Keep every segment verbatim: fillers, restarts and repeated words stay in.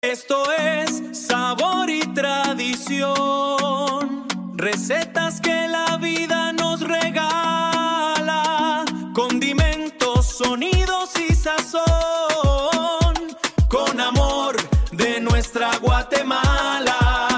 Esto es sabor y tradición, recetas que la vida nos regala, condimentos, sonidos y sazón, con amor de nuestra Guatemala.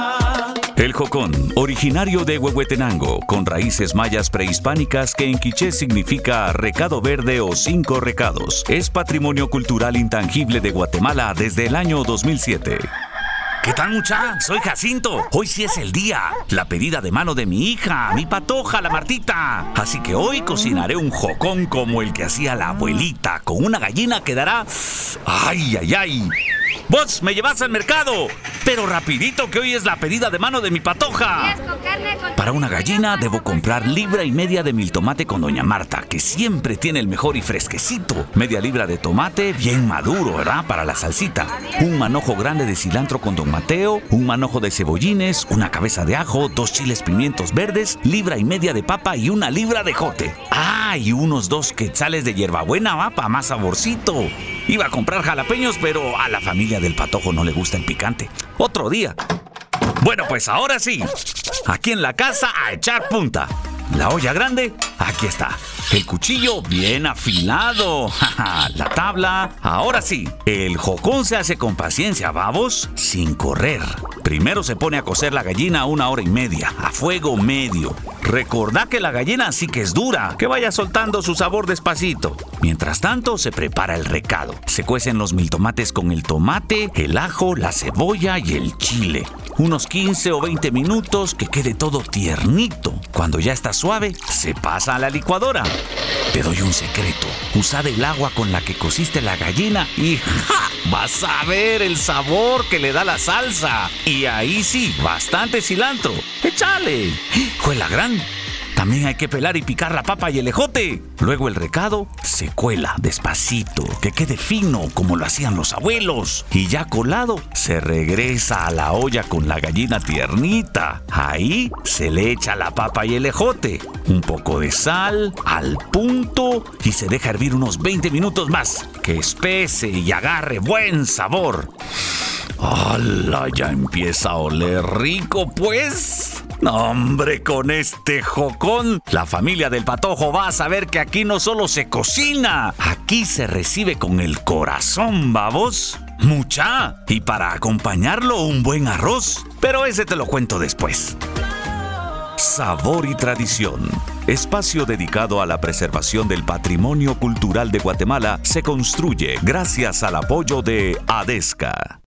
El jocón, originario de Huehuetenango, con raíces mayas prehispánicas que en quiché significa recado verde o cinco recados. Es patrimonio cultural intangible de Guatemala desde el año dos mil siete. ¿Qué tal, mucha? Soy Jacinto. Hoy sí es el día. La pedida de mano de mi hija, mi patoja, la Martita. Así que hoy cocinaré un jocón como el que hacía la abuelita, con una gallina que dará... ¡Ay, ay, ay! ¡Vos me llevas al mercado! Pero rapidito, que hoy es la pedida de mano de mi patoja. Para una gallina debo comprar libra y media de miltomate con doña Marta, que siempre tiene el mejor y fresquecito. Media libra de tomate bien maduro, ¿verdad? Para la salsita. Un manojo grande de cilantro con don Mateo, un manojo de cebollines, una cabeza de ajo, dos chiles pimientos verdes, libra y media de papa y una libra de jote. Ah, y unos dos quetzales de hierbabuena, va, para más saborcito. Iba a comprar jalapeños, pero a la familia del patojo no le gusta el picante. Otro día. Bueno, pues ahora sí. Aquí en la casa a echar punta. La olla grande, aquí está. El cuchillo bien afilado. La tabla. Ahora sí, el jocón se hace con paciencia, babos, sin correr. Primero se pone a cocer la gallina una hora y media, a fuego medio. Recordá que la gallina sí que es dura, que vaya soltando su sabor despacito. Mientras tanto, se prepara el recado. Se cuecen los miltomates con el tomate, el ajo, la cebolla y el chile. Unos quince o veinte minutos, que quede todo tiernito. Cuando ya está suave, se pasa a la licuadora. Te doy un secreto. Usa el agua con la que cociste la gallina y ¡ja! Vas a ver el sabor que le da la salsa. Y ahí sí, bastante cilantro. ¡Échale! ¡Juela gran! También hay que pelar y picar la papa y el ejote. Luego el recado se cuela despacito, que quede fino como lo hacían los abuelos. Y ya colado, se regresa a la olla con la gallina tiernita. Ahí se le echa la papa y el ejote. Un poco de sal, al punto, y se deja hervir unos veinte minutos más. Que espese y agarre buen sabor. ¡Hala! Ya empieza a oler rico, pues. No, hombre, con este jocón, la familia del patojo va a saber que aquí no solo se cocina, aquí se recibe con el corazón, babos. Mucha. Y para acompañarlo, un buen arroz. Pero ese te lo cuento después. Sabor y tradición. Espacio dedicado a la preservación del patrimonio cultural de Guatemala se construye gracias al apoyo de ADESCA.